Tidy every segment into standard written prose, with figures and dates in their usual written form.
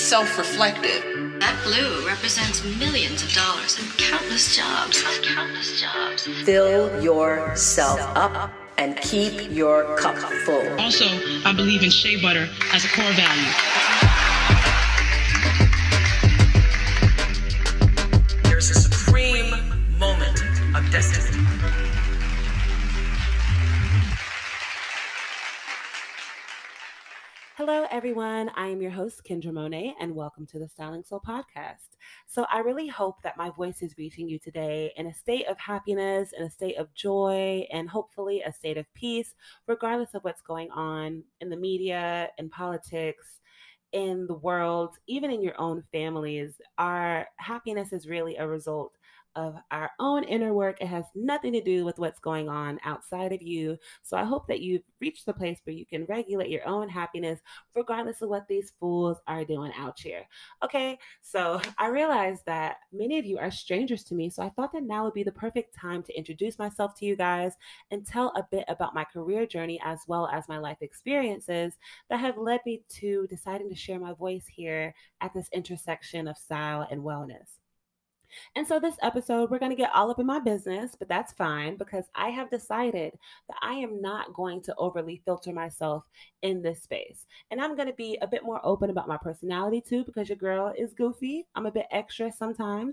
self-reflective. That blue represents millions of dollars and countless jobs. Fill yourself up and keep your cup full. Also, I believe in shea butter as a core value. There's a supreme moment of destiny. Hello, everyone. I am your host, Kendra Monet, and welcome to the Styling Soul podcast. So I really hope that my voice is reaching you today in a state of happiness, in a state of joy, and hopefully a state of peace, regardless of what's going on in the media, in politics, in the world, even in your own families. Our happiness is really a result of our own inner work. It has nothing to do with what's going on outside of you. So I hope that you've reached the place where you can regulate your own happiness, regardless of what these fools are doing out here. Okay, so I realize that many of you are strangers to me, so I thought that now would be the perfect time to introduce myself to you guys and tell a bit about my career journey as well as my life experiences that have led me to deciding to share my voice here at this intersection of style and wellness. And so this episode, we're going to get all up in my business, but that's fine because I have decided that I am not going to overly filter myself in this space. And I'm going to be a bit more open about my personality too, because your girl is goofy. I'm a bit extra sometimes.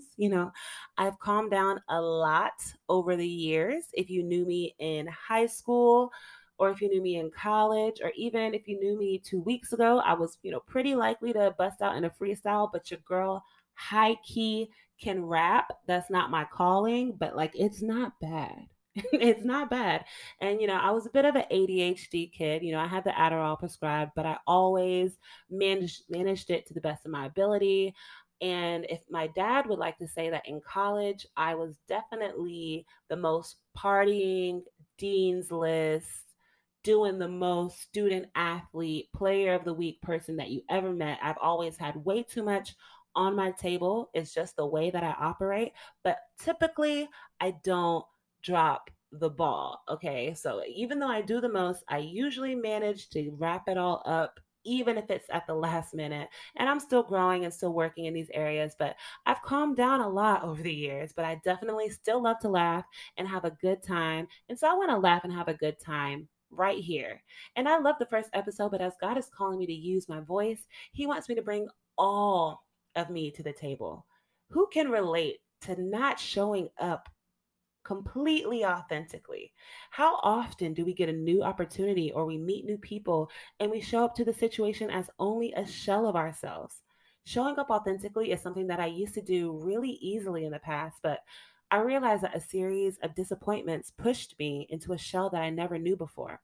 I've calmed down a lot over the years. If you knew me in high school, or if you knew me in college, or even if you knew me 2 weeks ago, I was, pretty likely to bust out in a freestyle, but your girl high key can rap. That's not my calling, but it's not bad. It's not bad. And, I was a bit of an ADHD kid. I had the Adderall prescribed, but I always managed it to the best of my ability. And if my dad would like to say that in college, I was definitely the most partying, dean's list, doing the most student athlete, player of the week person that you ever met. I've always had way too much on my table. It's just the way that I operate. But typically, I don't drop the ball. Okay. So even though I do the most, I usually manage to wrap it all up, even if it's at the last minute. And I'm still growing and still working in these areas, but I've calmed down a lot over the years, but I definitely still love to laugh and have a good time. And so I want to laugh and have a good time right here. And I love the first episode, but as God is calling me to use my voice, He wants me to bring all of me to the table. Who can relate to not showing up completely authentically? How often do we get a new opportunity or we meet new people and we show up to the situation as only a shell of ourselves? Showing up authentically is something that I used to do really easily in the past, but I realized that a series of disappointments pushed me into a shell that I never knew before.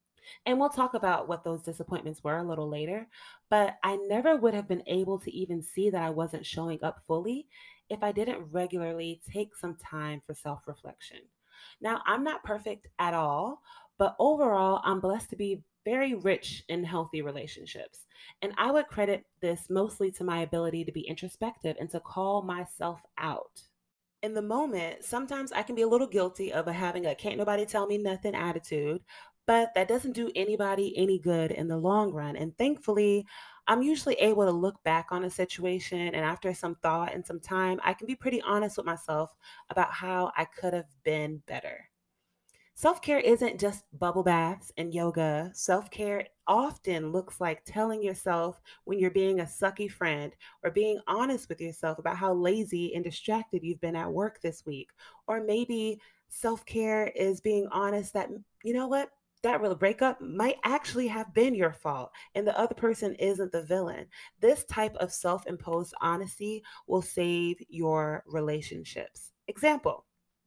And we'll talk about what those disappointments were a little later. But I never would have been able to even see that I wasn't showing up fully if I didn't regularly take some time for self-reflection. Now, I'm not perfect at all, but overall, I'm blessed to be very rich in healthy relationships. And I would credit this mostly to my ability to be introspective and to call myself out. In the moment, sometimes I can be a little guilty of having a can't nobody tell me nothing attitude, but that doesn't do anybody any good in the long run. And thankfully, I'm usually able to look back on a situation, and after some thought and some time, I can be pretty honest with myself about how I could have been better. Self-care isn't just bubble baths and yoga. Self-care often looks like telling yourself when you're being a sucky friend, or being honest with yourself about how lazy and distracted you've been at work this week. Or maybe self-care is being honest that, you know what? That real breakup might actually have been your fault and the other person isn't the villain. This type of self-imposed honesty will save your relationships. Example.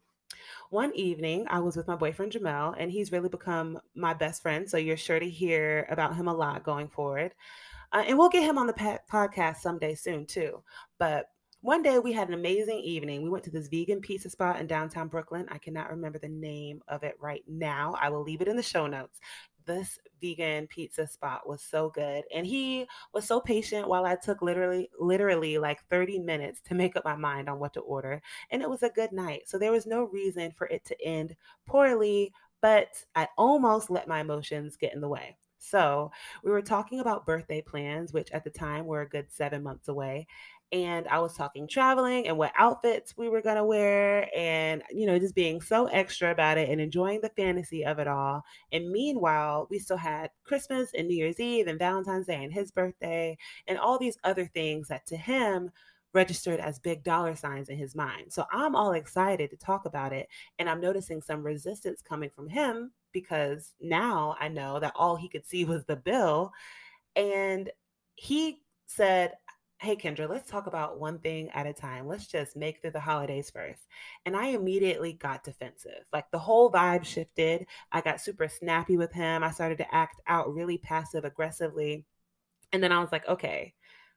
One evening, I was with my boyfriend Jamel, and he's really become my best friend. So you're sure to hear about him a lot going forward. And we'll get him on the podcast someday soon, too. But one day we had an amazing evening. We went to this vegan pizza spot in downtown Brooklyn. I cannot remember the name of it right now. I will leave it in the show notes. This vegan pizza spot was so good. And he was so patient while I took literally like 30 minutes to make up my mind on what to order. And it was a good night. So there was no reason for it to end poorly, but I almost let my emotions get in the way. So we were talking about birthday plans, which at the time were a good 7 months away. And I was talking traveling and what outfits we were going to wear and, just being so extra about it and enjoying the fantasy of it all. And meanwhile, we still had Christmas and New Year's Eve and Valentine's Day and his birthday and all these other things that to him registered as big dollar signs in his mind. So I'm all excited to talk about it. And I'm noticing some resistance coming from him because now I know that all he could see was the bill. And he said, "Hey, Kendra, let's talk about one thing at a time. Let's just make through the holidays first." And I immediately got defensive. Like the whole vibe shifted. I got super snappy with him. I started to act out really passive aggressively. And then I was like, okay,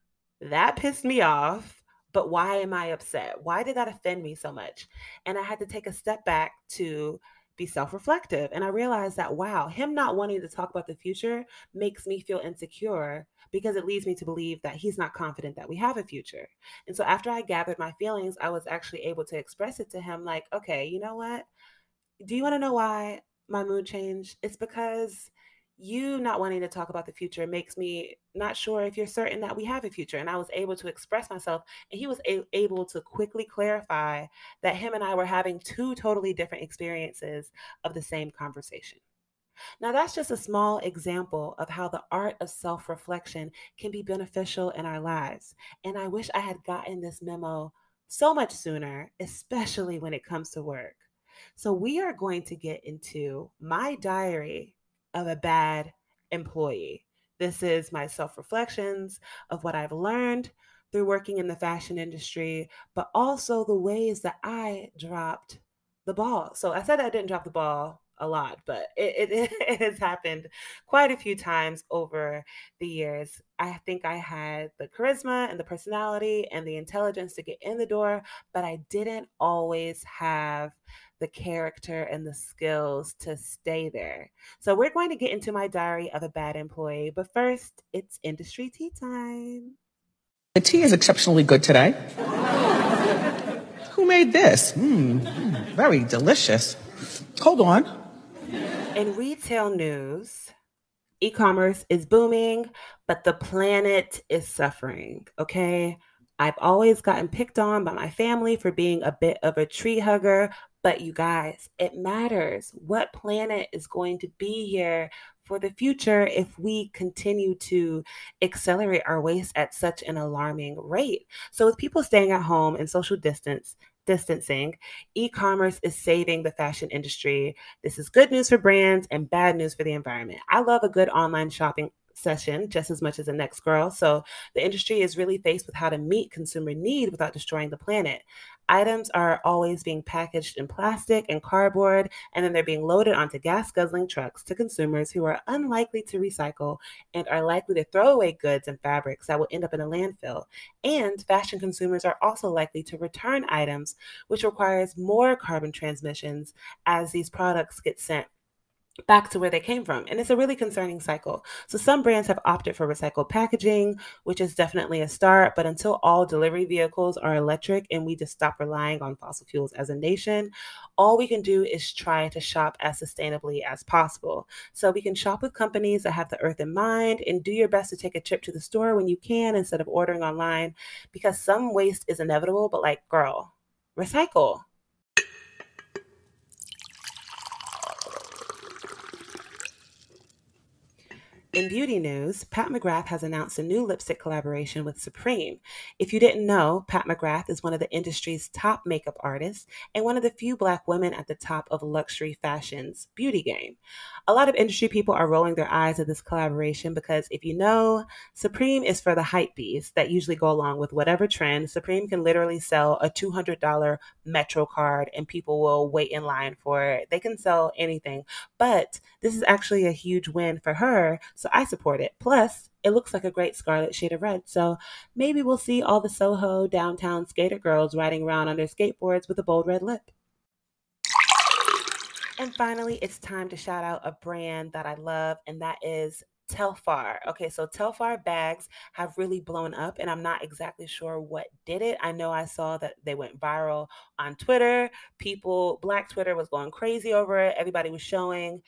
that pissed me off, but why am I upset? Why did that offend me so much? And I had to take a step back to be self reflective. And I realized that, wow, him not wanting to talk about the future makes me feel insecure because it leads me to believe that he's not confident that we have a future. And so after I gathered my feelings, I was actually able to express it to him like, okay, you know what? Do you want to know why my mood changed? It's because you not wanting to talk about the future makes me not sure if you're certain that we have a future. And I was able to express myself, and he was able to quickly clarify that him and I were having two totally different experiences of the same conversation. Now, that's just a small example of how the art of self reflection can be beneficial in our lives. And I wish I had gotten this memo so much sooner, especially when it comes to work. So, we are going to get into my diary of a bad employee. This is my self reflections of what I've learned through working in the fashion industry, but also the ways that I dropped the ball. So I said I didn't drop the ball a lot, but it has happened quite a few times over the years. I think I had the charisma and the personality and the intelligence to get in the door, but I didn't always have the character and the skills to stay there. So we're going to get into my diary of a bad employee, but first, it's industry tea time. The tea is exceptionally good today. Who made this? Very delicious. Hold on. In retail news, e-commerce is booming, but the planet is suffering, okay? I've always gotten picked on by my family for being a bit of a tree hugger, but you guys, it matters. What planet is going to be here for the future if we continue to accelerate our waste at such an alarming rate? So with people staying at home and distancing, e-commerce is saving the fashion industry. This is good news for brands and bad news for the environment. I love a good online shopping session just as much as the next girl. So the industry is really faced with how to meet consumer need without destroying the planet. Items are always being packaged in plastic and cardboard, and then they're being loaded onto gas guzzling trucks to consumers who are unlikely to recycle and are likely to throw away goods and fabrics that will end up in a landfill. And fashion consumers are also likely to return items, which requires more carbon transmissions as these products get sent back to where they came from. And it's a really concerning cycle. So some brands have opted for recycled packaging, which is definitely a start. But until all delivery vehicles are electric and we just stop relying on fossil fuels as a nation, all we can do is try to shop as sustainably as possible. So we can shop with companies that have the earth in mind and do your best to take a trip to the store when you can instead of ordering online, because some waste is inevitable, but like, girl, recycle. In beauty news, Pat McGrath has announced a new lipstick collaboration with Supreme. If you didn't know, Pat McGrath is one of the industry's top makeup artists and one of the few Black women at the top of luxury fashion's beauty game. A lot of industry people are rolling their eyes at this collaboration because if you know, Supreme is for the hype bees that usually go along with whatever trend. Supreme can literally sell a $200 Metro card and people will wait in line for it. They can sell anything, but this is actually a huge win for her. So I support it. Plus, it looks like a great scarlet shade of red. So maybe we'll see all the Soho downtown skater girls riding around on their skateboards with a bold red lip. And finally, it's time to shout out a brand that I love, and that is Telfar. Okay, so Telfar bags have really blown up, and I'm not exactly sure what did it. I know I saw that they went viral on Twitter. Black Twitter was going crazy over it. Everybody was showing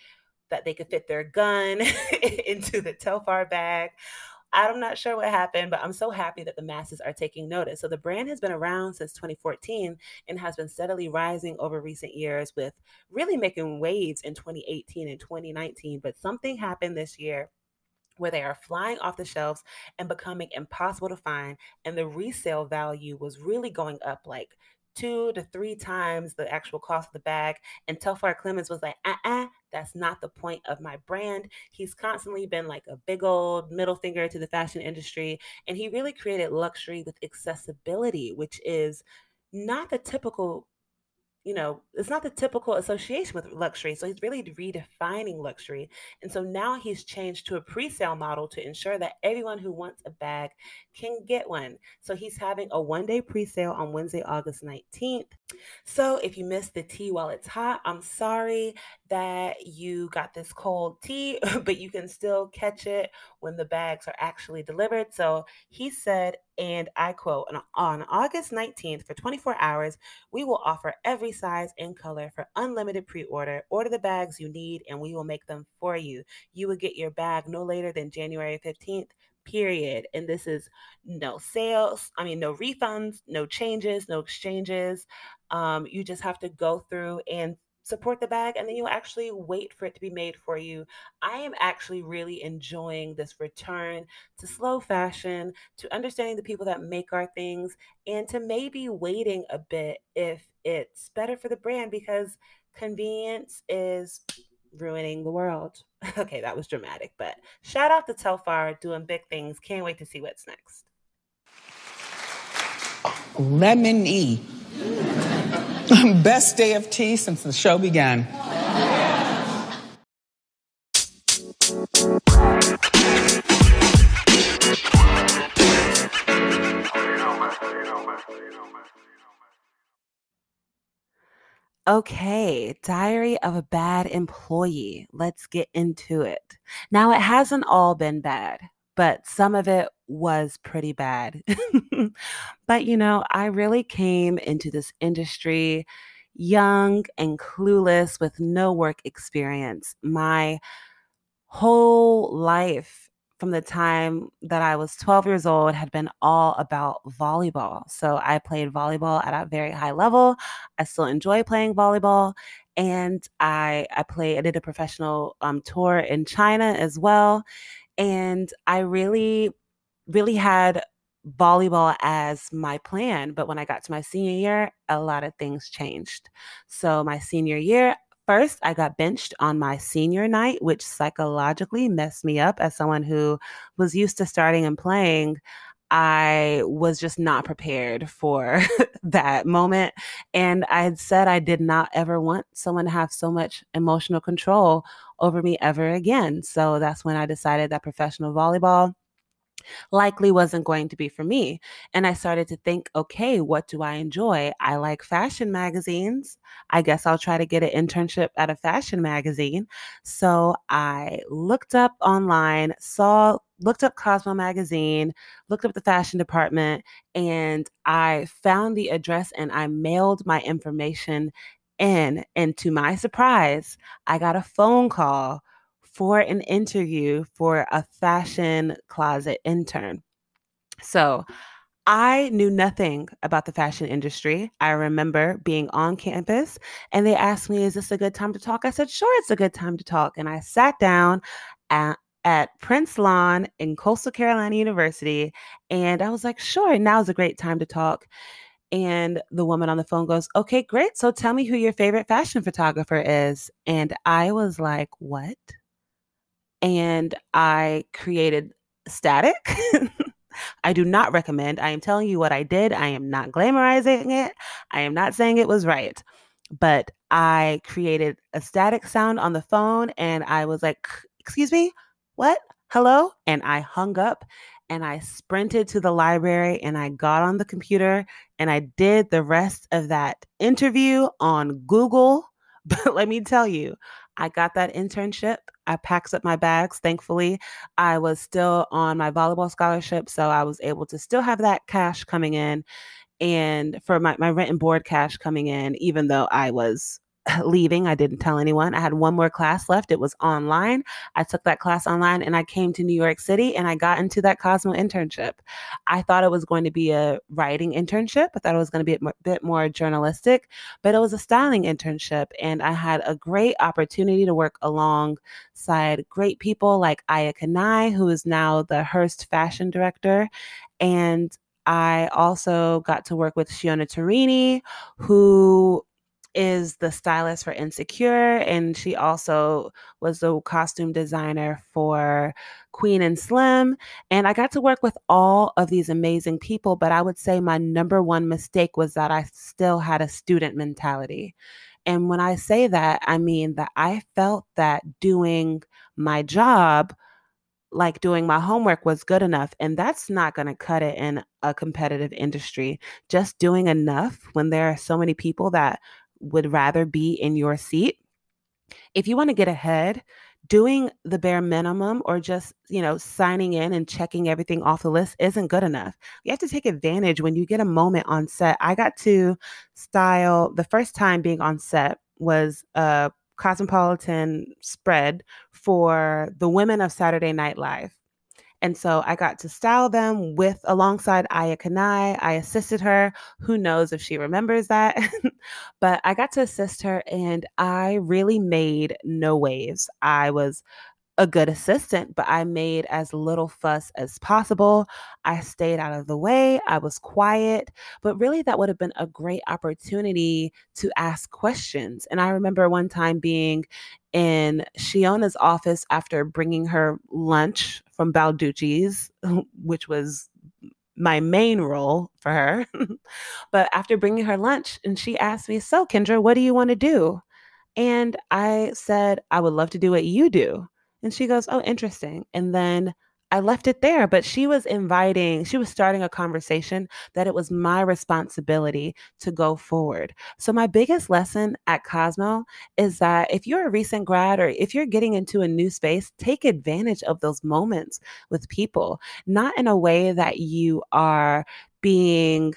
that they could fit their gun into the Telfar bag. I'm not sure what happened, but I'm so happy that the masses are taking notice. So the brand has been around since 2014 and has been steadily rising over recent years, with really making waves in 2018 and 2019. But something happened this year where they are flying off the shelves and becoming impossible to find. And the resale value was really going up like 2 to 3 times the actual cost of the bag. And Telfar Clemens was like, that's not the point of my brand. He's constantly been like a big old middle finger to the fashion industry. And he really created luxury with accessibility, which is not the typical, it's not the typical association with luxury. So he's really redefining luxury. And so now he's changed to a pre-sale model to ensure that everyone who wants a bag can get one. So he's having a 1-day pre-sale on Wednesday, August 19th. So if you missed the tea while it's hot, I'm sorry that you got this cold tea, but you can still catch it when the bags are actually delivered. So he said, and I quote, on August 19th for 24 hours, we will offer every size and color for unlimited pre-order. Order the bags you need and we will make them for you. You will get your bag no later than January 15th. Period. And this is no sales. No refunds, no changes, no exchanges. You just have to go through and support the bag, and then you'll actually wait for it to be made for you. I am actually really enjoying this return to slow fashion, to understanding the people that make our things, and to maybe waiting a bit if it's better for the brand, because convenience is ruining the world. Okay, that was dramatic, but shout out to Telfar doing big things. Can't wait to see what's next. Lemony. Best day of tea since the show began. Okay, Diary of a Bad Employee. Let's get into it. Now, it hasn't all been bad, but some of it was pretty bad. But, I really came into this industry young and clueless with no work experience. My whole life from the time that I was 12 years old had been all about volleyball. So I played volleyball at a very high level. I still enjoy playing volleyball. And I did a professional tour in China as well. And I really, really had volleyball as my plan. But when I got to my senior year, a lot of things changed. So my senior year, first, I got benched on my senior night, which psychologically messed me up. As someone who was used to starting and playing, I was just not prepared for that moment. And I had said I did not ever want someone to have so much emotional control over me ever again. So that's when I decided that professional volleyball likely wasn't going to be for me. And I started to think, okay, what do I enjoy? I like fashion magazines. I guess I'll try to get an internship at a fashion magazine. So I looked up online, looked up Cosmo magazine, looked up the fashion department, and I found the address and I mailed my information in. And to my surprise, I got a phone call for an interview for a fashion closet intern. So I knew nothing about the fashion industry. I remember being on campus and they asked me, is this a good time to talk? I said, sure, it's a good time to talk. And I sat down at Prince Lawn in Coastal Carolina University. And I was like, sure, now's a great time to talk. And the woman on the phone goes, okay, great. So tell me who your favorite fashion photographer is. And I was like, what? And I created static. I do not recommend. I am telling you what I did. I am not glamorizing it. I am not saying it was right. But I created a static sound on the phone and I was like, excuse me, what? Hello? And I hung up and I sprinted to the library and I got on the computer and I did the rest of that interview on Google. But let me tell you, I got that internship. I packed up my bags. Thankfully, I was still on my volleyball scholarship, so I was able to still have that cash coming in and for my rent and board cash coming in, even though I was leaving. I didn't tell anyone. I had one more class left. It was online. I took that class online and I came to New York City and I got into that Cosmo internship. I thought it was going to be a writing internship. I thought it was going to be a bit more journalistic, but it was a styling internship. And I had a great opportunity to work alongside great people like Aya Kanai, who is now the Hearst fashion director. And I also got to work with Shiona Turini, who is the stylist for Insecure, and she also was the costume designer for Queen and Slim. And I got to work with all of these amazing people, but I would say my number one mistake was that I still had a student mentality. And when I say that, I mean that I felt that doing my job, like doing my homework, was good enough. And that's not going to cut it in a competitive industry. Just doing enough when there are so many people that would rather be in your seat. If you want to get ahead, doing the bare minimum or just, signing in and checking everything off the list isn't good enough. You have to take advantage when you get a moment on set. I got to style, the first time being on set was a Cosmopolitan spread for the women of Saturday Night Live. And so I got to style them alongside Aya Kanai. I assisted her. Who knows if she remembers that? But I got to assist her and I really made no waves. I was a good assistant, but I made as little fuss as possible. I stayed out of the way. I was quiet, but really that would have been a great opportunity to ask questions. And I remember one time being in Shiona's office after bringing her lunch from Balducci's, which was my main role for her. But after bringing her lunch, and she asked me, "So Kendra, what do you want to do?" And I said, "I would love to do what you do." And she goes, "Oh, interesting." And then I left it there, but she was starting a conversation that it was my responsibility to go forward. So my biggest lesson at Cosmo is that if you're a recent grad or if you're getting into a new space, take advantage of those moments with people, not in a way that you are being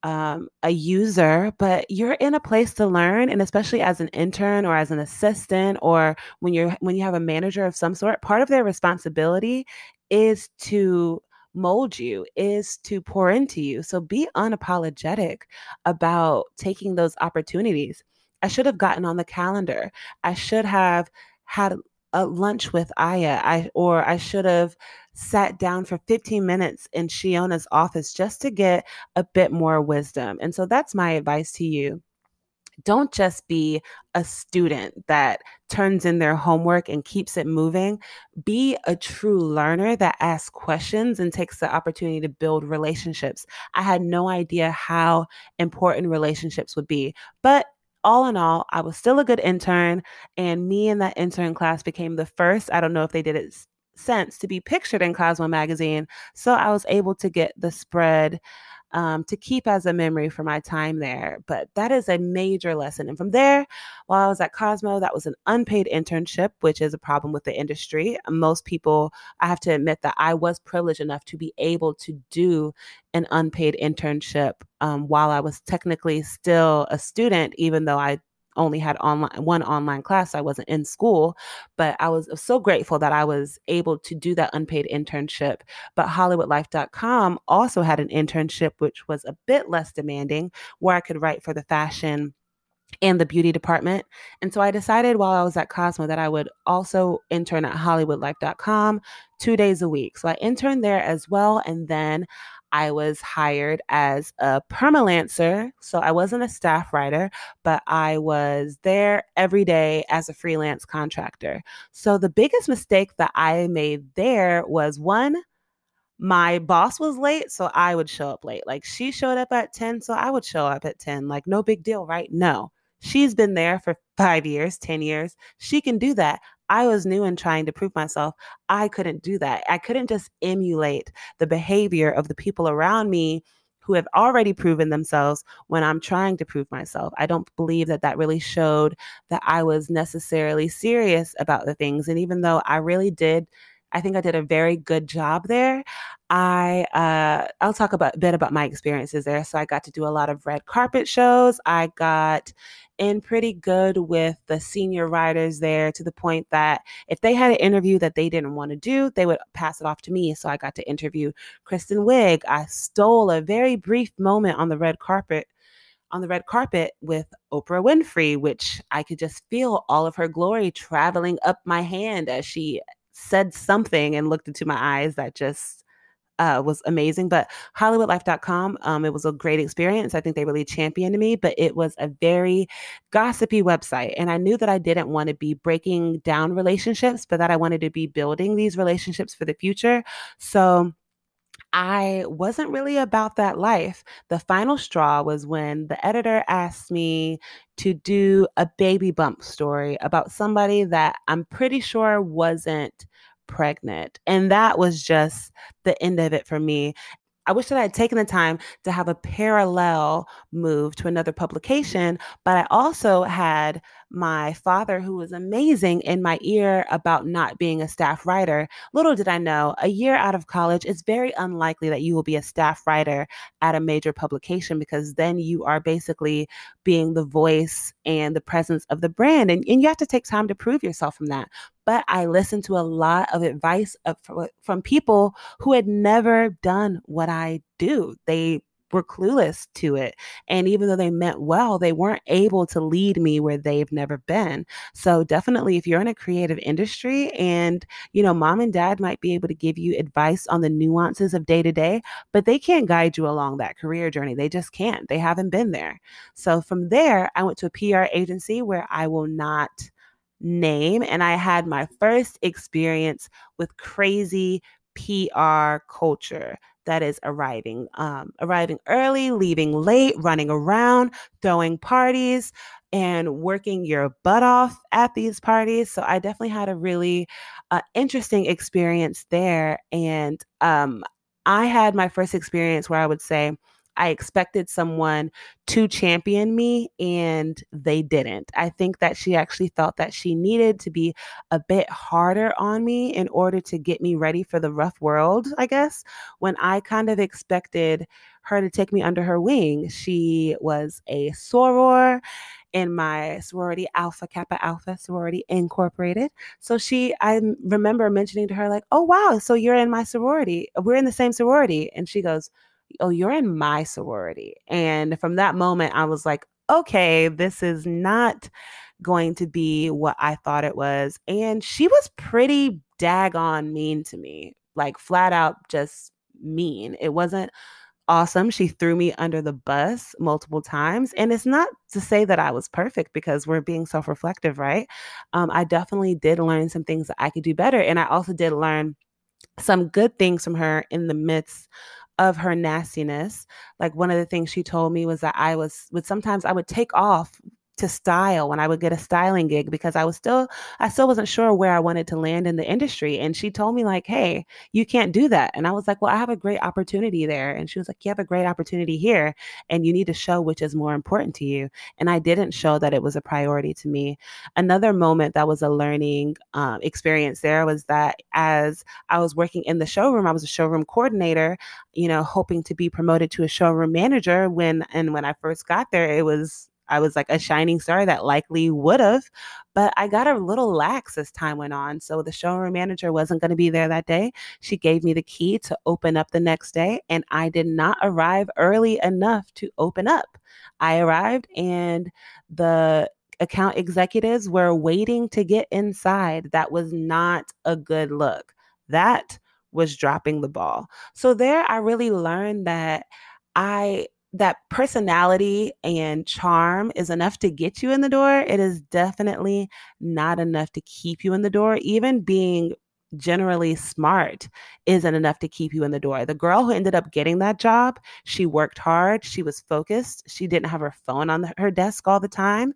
a user, but you're in a place to learn. And especially as an intern or as an assistant, or when you have a manager of some sort, part of their responsibility is to mold you, is to pour into you. So be unapologetic about taking those opportunities. I should have gotten on the calendar. I should have had a lunch with Aya. I should have sat down for 15 minutes in Shiona's office just to get a bit more wisdom. And so that's my advice to you. Don't just be a student that turns in their homework and keeps it moving. Be a true learner that asks questions and takes the opportunity to build relationships. I had no idea how important relationships would be, but all in all, I was still a good intern, and me and that intern class became the first, I don't know if they did it since, to be pictured in Cosmo magazine. So I was able to get the spread to keep as a memory for my time there. But that is a major lesson. And from there, while I was at Cosmo, that was an unpaid internship, which is a problem with the industry. Most people, I have to admit that I was privileged enough to be able to do an unpaid internship while I was technically still a student, even though I only had one online class. I wasn't in school, but I was so grateful that I was able to do that unpaid internship. But HollywoodLife.com also had an internship, which was a bit less demanding, where I could write for the fashion and the beauty department. And so I decided while I was at Cosmo that I would also intern at HollywoodLife.com 2 days a week. So I interned there as well. And then I was hired as a permalancer. So I wasn't a staff writer, but I was there every day as a freelance contractor. So the biggest mistake that I made there was, one, my boss was late, so I would show up late. Like, she showed up at 10, so I would show up at 10. Like, no big deal, right? No. She's been there for 5 years, 10 years. She can do that. I was new and trying to prove myself. I couldn't do that. I couldn't just emulate the behavior of the people around me who have already proven themselves when I'm trying to prove myself. I don't believe that that really showed that I was necessarily serious about the things. And even though I really did, I think I did a very good job there, I'll talk a bit about my experiences there. So I got to do a lot of red carpet shows. I got in pretty good with the senior writers there, to the point that if they had an interview that they didn't want to do, they would pass it off to me. So I got to interview Kristen Wiig. I stole a very brief moment on the red carpet with Oprah Winfrey, which I could just feel all of her glory traveling up my hand as she said something and looked into my eyes that just was amazing. But HollywoodLife.com, it was a great experience. I think they really championed me, but it was a very gossipy website. And I knew that I didn't want to be breaking down relationships, but that I wanted to be building these relationships for the future. So I wasn't really about that life. The final straw was when the editor asked me to do a baby bump story about somebody that I'm pretty sure wasn't pregnant. And that was just the end of it for me. I wish that I had taken the time to have a parallel move to another publication, but I also had my father, who was amazing, in my ear about not being a staff writer. Little did I know, a year out of college, it's very unlikely that you will be a staff writer at a major publication, because then you are basically being the voice and the presence of the brand. And you have to take time to prove yourself from that. But I listened to a lot of advice from people who had never done what I do. They were clueless to it. And even though they meant well, they weren't able to lead me where they've never been. So definitely, if you're in a creative industry and, mom and dad might be able to give you advice on the nuances of day to day, but they can't guide you along that career journey. They just can't. They haven't been there. So from there, I went to a PR agency where I will not name, and I had my first experience with crazy PR culture that is arriving early, leaving late, running around, throwing parties, and working your butt off at these parties. So I definitely had a really interesting experience there. And I had my first experience where I would say I expected someone to champion me, and they didn't. I think that she actually felt that she needed to be a bit harder on me in order to get me ready for the rough world, I guess, when I kind of expected her to take me under her wing. She was a soror in my sorority, Alpha Kappa Alpha Sorority Incorporated. So I remember mentioning to her, like, oh, wow, so you're in my sorority. We're in the same sorority. And she goes, oh, you're in my sorority. And from that moment, I was like, okay, this is not going to be what I thought it was. And she was pretty daggone mean to me, like flat out just mean. It wasn't awesome. She threw me under the bus multiple times. And it's not to say that I was perfect, because we're being self-reflective, right? I definitely did learn some things that I could do better. And I also did learn some good things from her in the midst of her nastiness. Like, one of the things she told me was that sometimes I would take off to style when I would get a styling gig, because I still wasn't sure where I wanted to land in the industry. And she told me, like, hey, you can't do that. And I was like, well, I have a great opportunity there. And she was like, you have a great opportunity here, and you need to show which is more important to you. And I didn't show that it was a priority to me. Another moment that was a learning experience there was that as I was working in the showroom, I was a showroom coordinator, hoping to be promoted to a showroom manager. When I first got there, I was like a shining star that likely would have, but I got a little lax as time went on. So the showroom manager wasn't going to be there that day. She gave me the key to open up the next day, and I did not arrive early enough to open up. I arrived, and the account executives were waiting to get inside. That was not a good look. That was dropping the ball. So there I really learned that that personality and charm is enough to get you in the door. It is definitely not enough to keep you in the door. Even being generally smart isn't enough to keep you in the door. The girl who ended up getting that job, she worked hard. She was focused. She didn't have her phone on her desk all the time.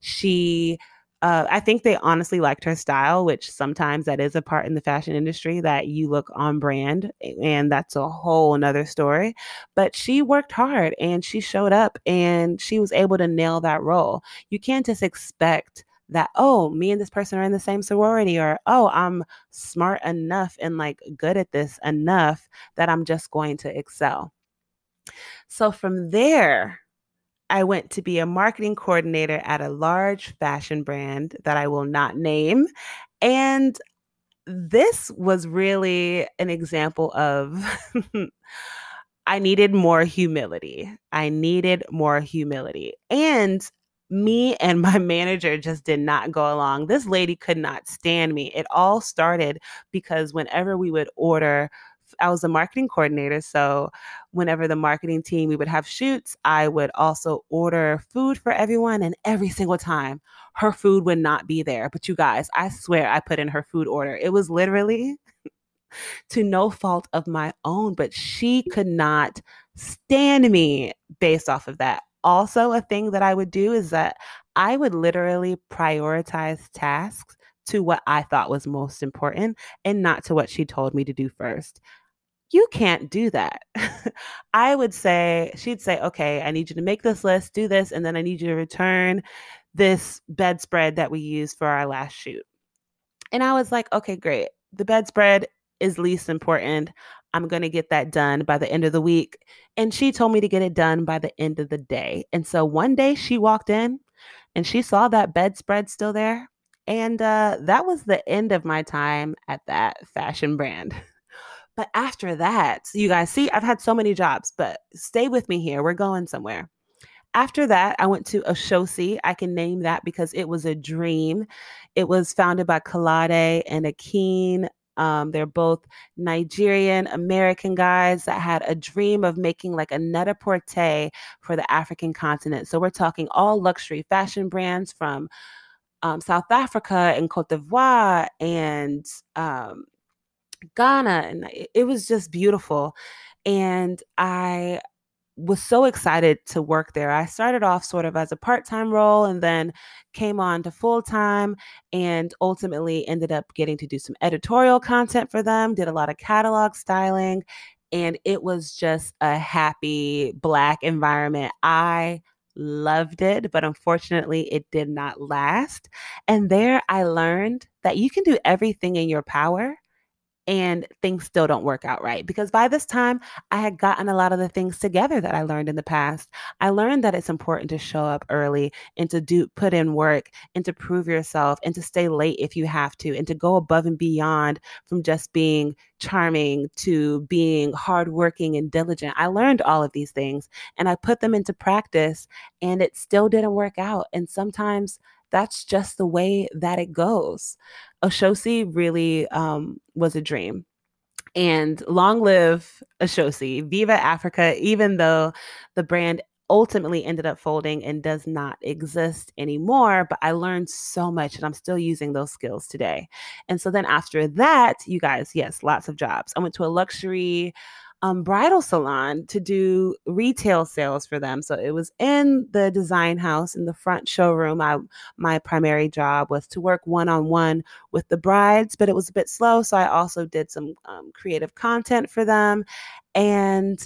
I think they honestly liked her style, which sometimes that is a part in the fashion industry, that you look on brand, and that's a whole nother story. But she worked hard, and she showed up, and she was able to nail that role. You can't just expect that, oh, me and this person are in the same sorority, or, oh, I'm smart enough and like good at this enough that I'm just going to excel. So from there, I went to be a marketing coordinator at a large fashion brand that I will not name. And this was really an example of I needed more humility. I needed more humility. And me and my manager just did not go along. This lady could not stand me. It all started because whenever we would order, I was a marketing coordinator. So whenever the marketing team, we would have shoots, I would also order food for everyone. And every single time her food would not be there. But you guys, I swear I put in her food order. It was literally to no fault of my own, but she could not stand me based off of that. Also, a thing that I would do is that I would literally prioritize tasks to what I thought was most important and not to what she told me to do first. You can't do that. I would say, she'd say, okay, I need you to make this list, do this, and then I need you to return this bedspread that we used for our last shoot. And I was like, okay, great. The bedspread is least important. I'm going to get that done by the end of the week. And she told me to get it done by the end of the day. And so one day she walked in and she saw that bedspread still there. And that was the end of my time at that fashion brand. But after that, you guys see, I've had so many jobs, but stay with me here. We're going somewhere. After that, I went to Oshosi. I can name that because it was a dream. It was founded by Kalade and Akin. They're both Nigerian American guys that had a dream of making like a net-a-porter for the African continent. So we're talking all luxury fashion brands from South Africa and Cote d'Ivoire and Ghana. And it was just beautiful. And I was so excited to work there. I started off sort of as a part-time role and then came on to full-time and ultimately ended up getting to do some editorial content for them, did a lot of catalog styling, and it was just a happy Black environment. I loved it, but unfortunately it did not last. And there I learned that you can do everything in your power and things still don't work out right. Because by this time, I had gotten a lot of the things together that I learned in the past. I learned that it's important to show up early and to put in work and to prove yourself and to stay late if you have to and to go above and beyond from just being charming to being hardworking and diligent. I learned all of these things and I put them into practice and it still didn't work out. And sometimes that's just the way that it goes. Oshosi really was a dream. And long live Oshosi, Viva Africa, even though the brand ultimately ended up folding and does not exist anymore. But I learned so much and I'm still using those skills today. And so then after that, you guys, yes, lots of jobs. I went to a luxury bridal salon to do retail sales for them. So it was in the design house in the front showroom. My primary job was to work one-on-one with the brides, but it was a bit slow. So I also did some creative content for them. And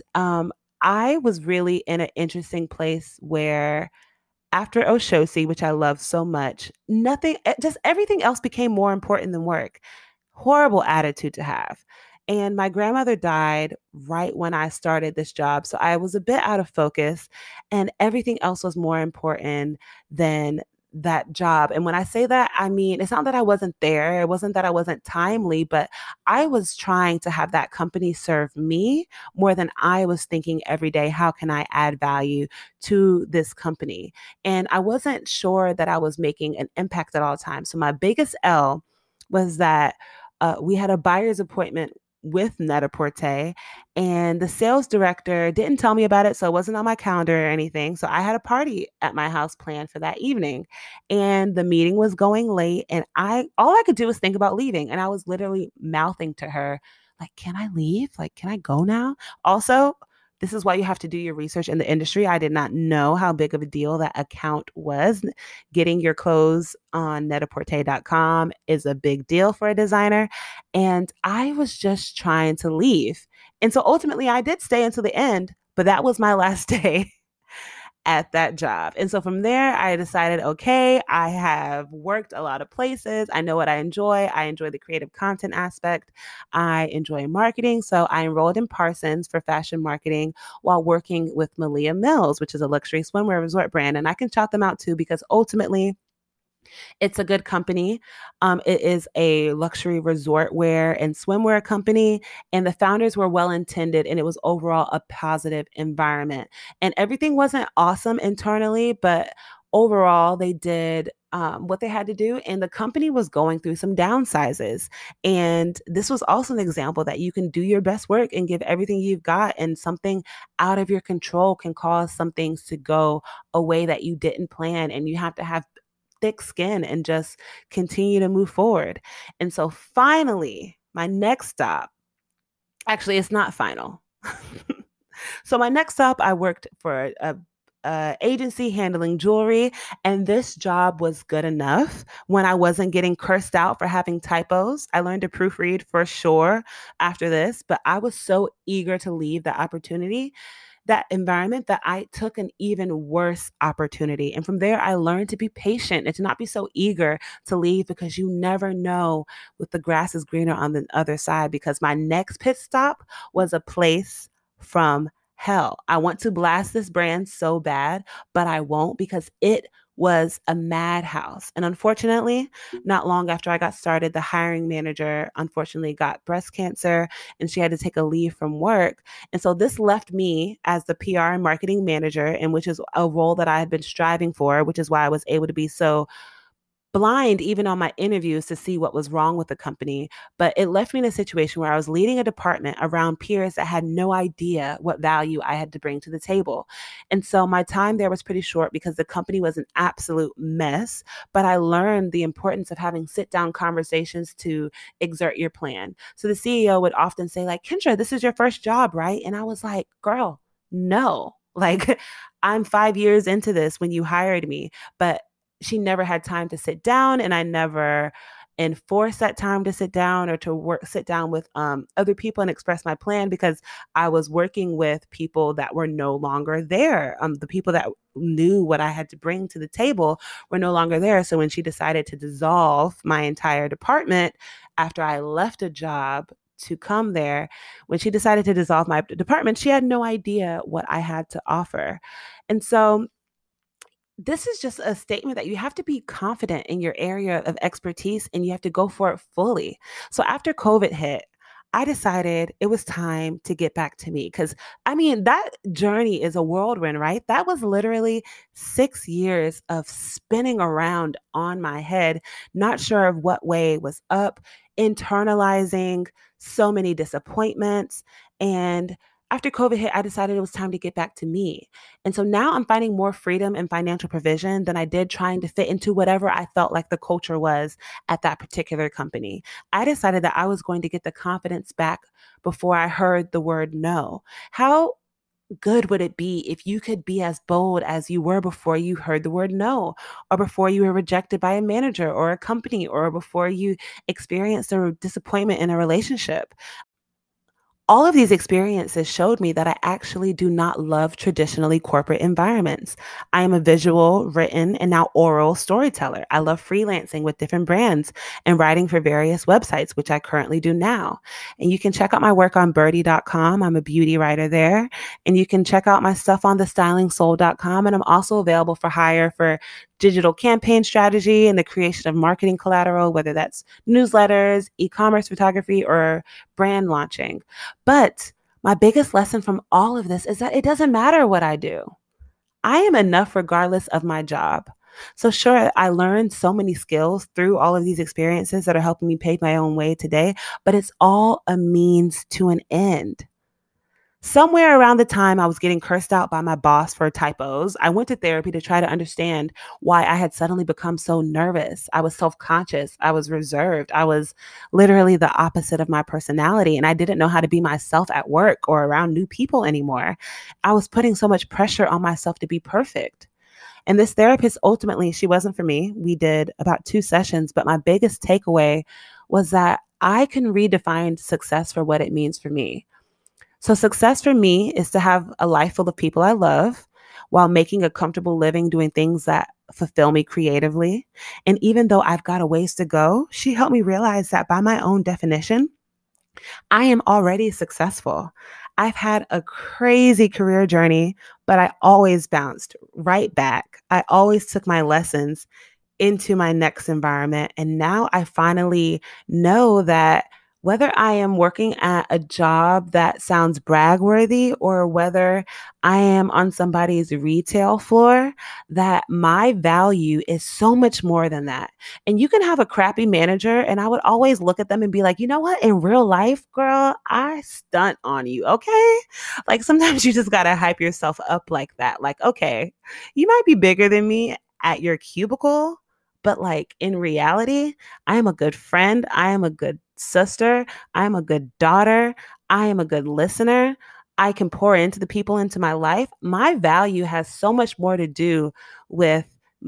I was really in an interesting place where after Oshosi, which I love so much, just everything else became more important than work. Horrible attitude to have. And my grandmother died right when I started this job. So I was a bit out of focus and everything else was more important than that job. And when I say that, I mean, it's not that I wasn't there. It wasn't that I wasn't timely, but I was trying to have that company serve me more than I was thinking every day, how can I add value to this company? And I wasn't sure that I was making an impact at all times. So my biggest L was that we had a buyer's appointment with Net-a-Porter and the sales director didn't tell me about it. So it wasn't on my calendar or anything. So I had a party at my house planned for that evening and the meeting was going late and all I could do was think about leaving. And I was literally mouthing to her, like, can I leave? Like, can I go now? Also, this is why you have to do your research in the industry. I did not know how big of a deal that account was. Getting your clothes on net-a-porter.com is a big deal for a designer. And I was just trying to leave. And so ultimately I did stay until the end, but that was my last day. at that job. And so from there, I decided, okay, I have worked a lot of places. I know what I enjoy. I enjoy the creative content aspect. I enjoy marketing. So I enrolled in Parsons for fashion marketing while working with Malia Mills, which is a luxury swimwear resort brand. And I can shout them out too, because ultimately it's a good company. It is a luxury resort wear and swimwear company, and the founders were well intended, and it was overall a positive environment. And everything wasn't awesome internally, but overall, they did what they had to do, and the company was going through some downsizes. And this was also an example that you can do your best work and give everything you've got, and something out of your control can cause some things to go a way that you didn't plan, and you have to have thick skin and just continue to move forward. And so finally, my next stop, actually, it's not final. So my next stop, I worked for a agency handling jewelry, and this job was good enough when I wasn't getting cursed out for having typos. I learned to proofread for sure after this, but I was so eager to leave the opportunity, that environment, that I took an even worse opportunity. And from there, I learned to be patient and to not be so eager to leave, because you never know if the grass is greener on the other side. Because my next pit stop was a place from hell. I want to blast this brand so bad, but I won't, because it was a madhouse. And unfortunately, not long after I got started, the hiring manager unfortunately got breast cancer, and she had to take a leave from work. And so this left me as the PR and marketing manager, and which is a role that I had been striving for, which is why I was able to be so blind even on my interviews to see what was wrong with the company. But it left me in a situation where I was leading a department around peers that had no idea what value I had to bring to the table. And so my time there was pretty short, because the company was an absolute mess. But I learned the importance of having sit-down conversations to exert your plan. So the CEO would often say, like, Kendra, this is your first job, right? And I was like, girl, no. Like, I'm 5 years into this when you hired me. But she never had time to sit down, and I never enforced that time to sit down or to sit down with other people and express my plan, because I was working with people that were no longer there. The people that knew what I had to bring to the table were no longer there. So when she decided to dissolve my entire department after I left a job to come there, when she decided to dissolve my department, she had no idea what I had to offer. And so this is just a statement that you have to be confident in your area of expertise, and you have to go for it fully. So after COVID hit, I decided it was time to get back to me, because I mean, that journey is a whirlwind, right? That was literally 6 years of spinning around on my head, not sure of what way was up, internalizing so many disappointments. And after COVID hit, I decided it was time to get back to me. And so now I'm finding more freedom and financial provision than I did trying to fit into whatever I felt like the culture was at that particular company. I decided that I was going to get the confidence back before I heard the word no. How good would it be if you could be as bold as you were before you heard the word no, or before you were rejected by a manager or a company, or before you experienced a disappointment in a relationship? All of these experiences showed me that I actually do not love traditionally corporate environments. I am a visual, written, and now oral storyteller. I love freelancing with different brands and writing for various websites, which I currently do now. And you can check out my work on Byrdie.com. I'm a beauty writer there. And you can check out my stuff on thestylingsoul.com. And I'm also available for hire for digital campaign strategy and the creation of marketing collateral, whether that's newsletters, e-commerce photography, or brand launching. But my biggest lesson from all of this is that it doesn't matter what I do. I am enough regardless of my job. So sure, I learned so many skills through all of these experiences that are helping me pave my own way today, but it's all a means to an end. Somewhere around the time I was getting cursed out by my boss for typos, I went to therapy to try to understand why I had suddenly become so nervous. I was self-conscious. I was reserved. I was literally the opposite of my personality, and I didn't know how to be myself at work or around new people anymore. I was putting so much pressure on myself to be perfect. And this therapist, ultimately, she wasn't for me. We did about 2 sessions, but my biggest takeaway was that I can redefine success for what it means for me. So success for me is to have a life full of people I love, while making a comfortable living doing things that fulfill me creatively. And even though I've got a ways to go, she helped me realize that by my own definition, I am already successful. I've had a crazy career journey, but I always bounced right back. I always took my lessons into my next environment. And now I finally know that whether I am working at a job that sounds brag-worthy or whether I am on somebody's retail floor, that my value is so much more than that. And you can have a crappy manager, and I would always look at them and be like, you know what? In real life, girl, I stunt on you, okay? Like sometimes you just gotta hype yourself up like that. Like, okay, you might be bigger than me at your cubicle, but like in reality, I am a good friend. I am a good sister. I am a good daughter. I am a good listener. I can pour into the people into my life. My value has so much more to do with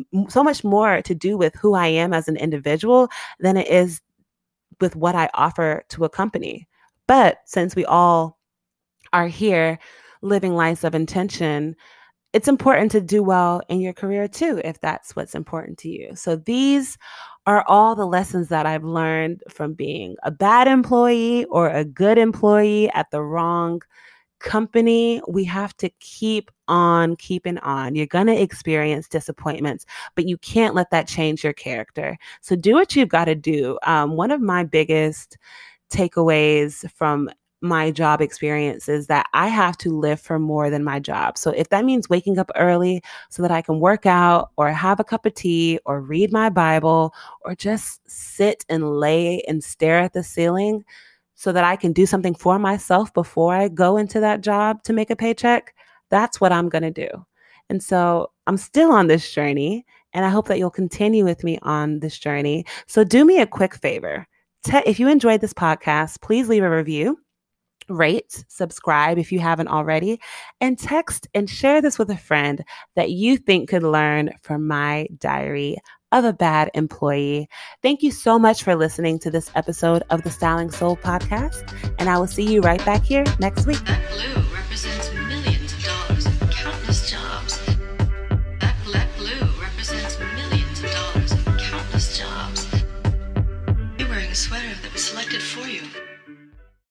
who I am as an individual than it is with what I offer to a company. But since we all are here living lives of intention, it's important to do well in your career too, if that's what's important to you. So these are all the lessons that I've learned from being a bad employee or a good employee at the wrong company. We have to keep on keeping on. You're going to experience disappointments, but you can't let that change your character. So do what you've got to do. One of my biggest takeaways from my job experience is that I have to live for more than my job. So if that means waking up early so that I can work out or have a cup of tea or read my Bible or just sit and lay and stare at the ceiling so that I can do something for myself before I go into that job to make a paycheck, that's what I'm going to do. And so I'm still on this journey, and I hope that you'll continue with me on this journey. So do me a quick favor. If you enjoyed this podcast, please leave a review. Rate, subscribe if you haven't already, and text and share this with a friend that you think could learn from my diary of a bad employee. Thank you so much for listening to this episode of the Styling Soul podcast, and I will see you right back here next week. That blue represents millions of dollars and countless jobs. That blue represents millions of dollars and countless jobs. You're wearing a sweater that was selected for you.